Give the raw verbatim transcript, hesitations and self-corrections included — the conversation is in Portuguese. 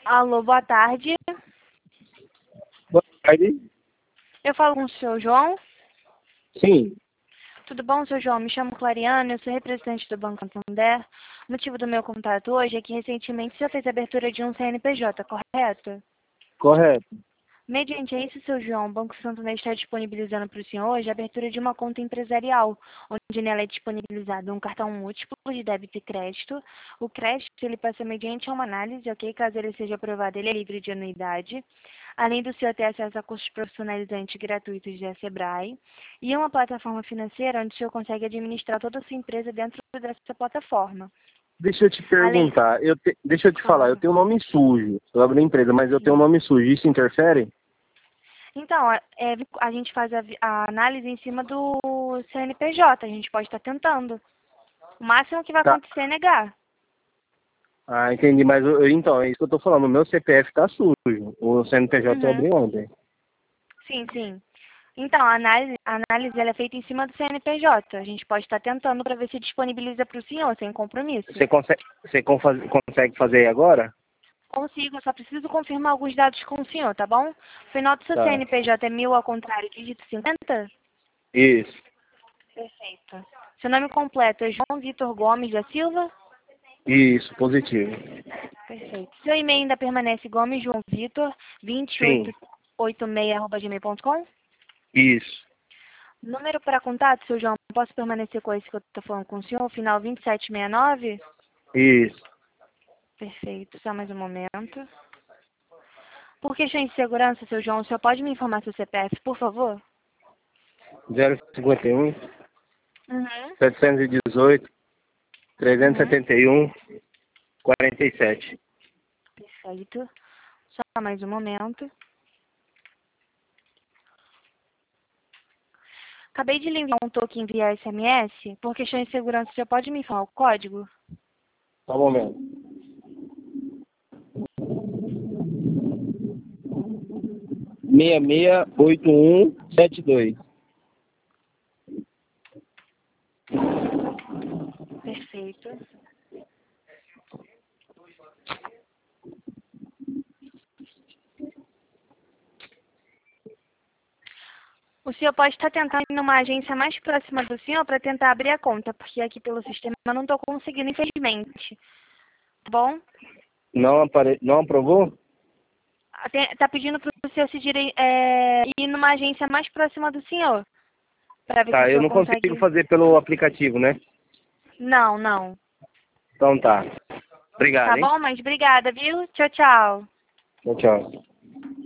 Alô, boa tarde. Boa tarde. Eu falo com o senhor João. Sim. Tudo bom, senhor João? Me chamo Clariana, eu sou representante do Banco Santander. O motivo do meu contato hoje é que recentemente o senhor fez a abertura de um C N P J, correto? Correto. Mediante isso, seu João, o Banco Santander está disponibilizando para o senhor hoje a abertura de uma conta empresarial, onde nela é disponibilizado um cartão múltiplo de débito e crédito. O crédito ele passa mediante uma análise, ok? Caso ele seja aprovado, ele é livre de anuidade. Além do senhor ter acesso a cursos profissionalizantes gratuitos da Sebrae e uma plataforma financeira onde o senhor consegue administrar toda a sua empresa dentro dessa plataforma. Deixa eu te Além, perguntar, eu te... deixa eu te falar, eu claro. tenho um nome sujo. Eu abri a empresa, mas eu tenho um nome sujo. Isso interfere? Então, é, a gente faz a, a análise em cima do C N P J, a gente pode estar tentando. O máximo que vai Tá. acontecer é negar. Ah, entendi, mas eu, eu- então, é isso que eu tô falando. O meu C P F tá sujo. O C N P J eu Uhum. abri ontem. Sim, sim. Então, a análise, a análise ela é feita em cima do C N P J. A gente pode estar tentando para ver se disponibiliza para o senhor, sem compromisso. Você consegue, você con- faz- consegue fazer aí agora? Consigo, eu só preciso confirmar alguns dados com o senhor, tá bom? O final do seu Tá. C N P J é mil ao contrário, dígito cinquenta? Isso. Perfeito. Seu nome completo é João Vitor Gomes da Silva? Isso, positivo. Perfeito. Seu e-mail ainda permanece Gomes João Vitor, dois oito Sim. oito seis arroba gmail ponto com? Isso. Número para contato, seu João, posso permanecer com esse que eu estou falando com o senhor, final vinte e sete sessenta e nove? Isso. Perfeito, só mais um momento. Por questões de segurança, seu João, o senhor pode me informar seu C P F, por favor? zero cinquenta e um, Uhum. setecentos e dezoito, trezentos e Uhum. setenta e um, quarenta e sete. Perfeito. Só mais um momento. Acabei de lhe enviar um token via S M S. Por questões de segurança, o senhor pode me informar o código? Só um momento. seis seis oito um sete dois. Perfeito. O senhor pode estar tentando ir numa agência mais próxima do senhor para tentar abrir a conta, porque aqui pelo sistema eu não estou conseguindo, infelizmente. Tá bom? Não, apare... não aprovou? Está pedindo para o senhor se dire... é, ir numa agência mais próxima do senhor, para ver se o Tá, eu senhor não consigo consegue. fazer pelo aplicativo, né? Não, não. Então tá. Obrigado, Tá hein? bom? Mas obrigada, viu? Tchau, tchau. Tchau, tchau.